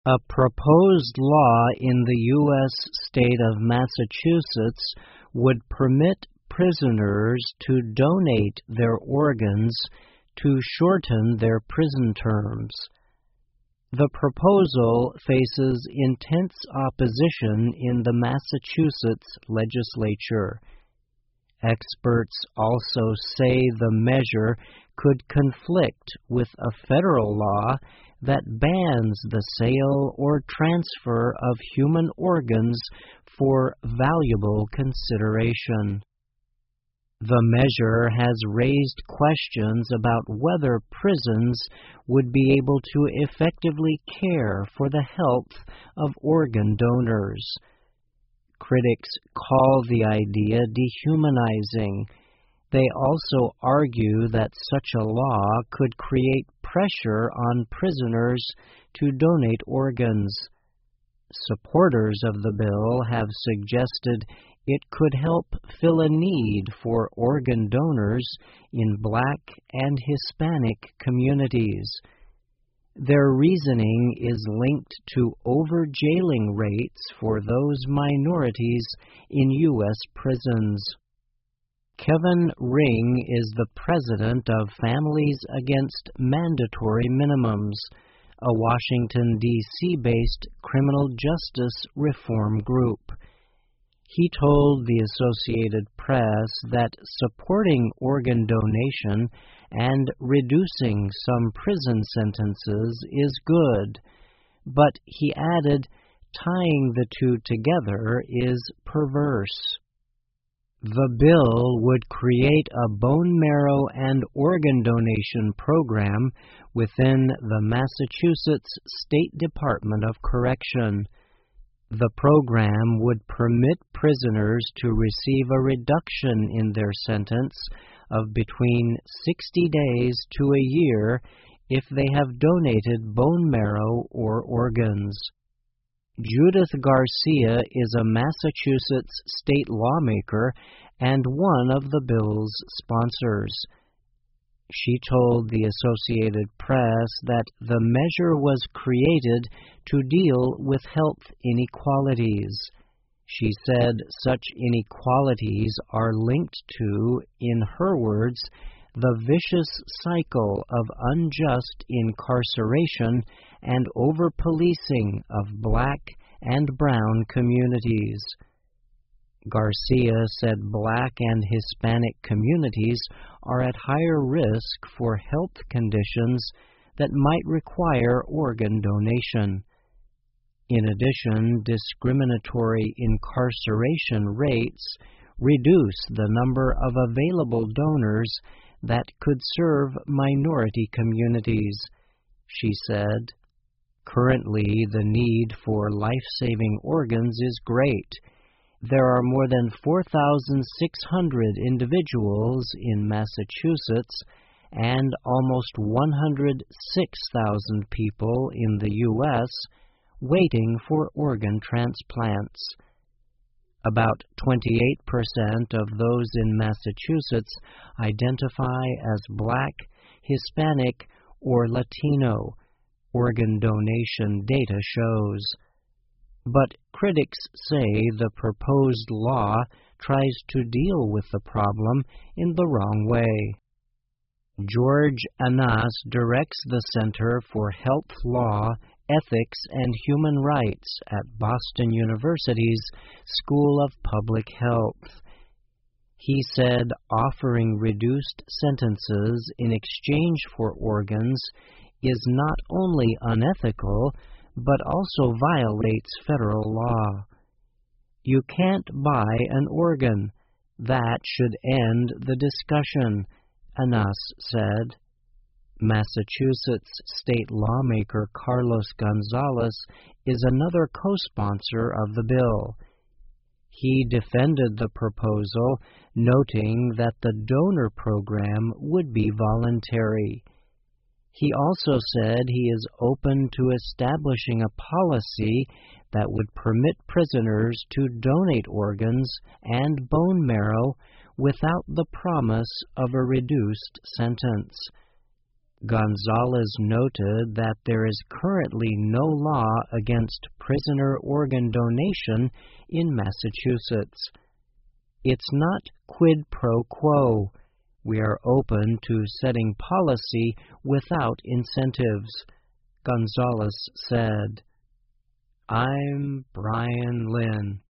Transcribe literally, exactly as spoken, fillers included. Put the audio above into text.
A proposed law in the U S state of Massachusetts would permit prisoners to donate their organs to shorten their prison terms. The proposal faces intense opposition in the Massachusetts legislature. Experts also say the measure could conflict with a federal law that bans the sale or transfer of human organs for valuable consideration. The measure has raised questions about whether prisons would be able to effectively care for the health of organ donors. Critics call the idea dehumanizing. They also argue that such a law could create pressure on prisoners to donate organs. Supporters of the bill have suggested it could help fill a need for organ donors in Black and Hispanic communities. Their reasoning is linked to over-jailing rates for those minorities in U S prisons. Kevin Ring is the president of Families Against Mandatory Minimums, a Washington, D C-based criminal justice reform group. He told the Associated Press that supporting organ donation and reducing some prison sentences is good, but he added, tying the two together is perverse. The bill would create a bone marrow and organ donation program within the Massachusetts State Department of Correction. The program would permit prisoners to receive a reduction in their sentence of between sixty days to a year if they have donated bone marrow or organs. Judith Garcia is a Massachusetts state lawmaker and one of the bill's sponsors. She told the Associated Press that the measure was created to deal with health inequalities. She said such inequalities are linked to, in her words, the vicious cycle of unjust incarceration and over-policing of Black and brown communities. Garcia said Black and Hispanic communities are at higher risk for health conditions that might require organ donation. In addition, discriminatory incarceration rates reduce the number of available donors that could serve minority communities, she said. Currently, the need for life-saving organs is great. There are more than four thousand six hundred individuals in Massachusetts and almost one hundred six thousand people in the U S waiting for organ transplants. About twenty-eight percent of those in Massachusetts identify as Black, Hispanic, or Latino, organ donation data shows. But critics say the proposed law tries to deal with the problem in the wrong way. George Annas directs the Center for Health Law, Ethics and Human Rights at Boston University's School of Public Health. He said offering reduced sentences in exchange for organs is not only unethical, but also violates federal law. You can't buy an organ. That should end the discussion, Annas said. Massachusetts state lawmaker Carlos Gonzalez is another co-sponsor of the bill. He defended the proposal, noting that the donor program would be voluntary. He also said he is open to establishing a policy that would permit prisoners to donate organs and bone marrow without the promise of a reduced sentence. Gonzalez noted that there is currently no law against prisoner organ donation in Massachusetts. It's not quid pro quo. We are open to setting policy without incentives, Gonzalez said. I'm Brian Lynn.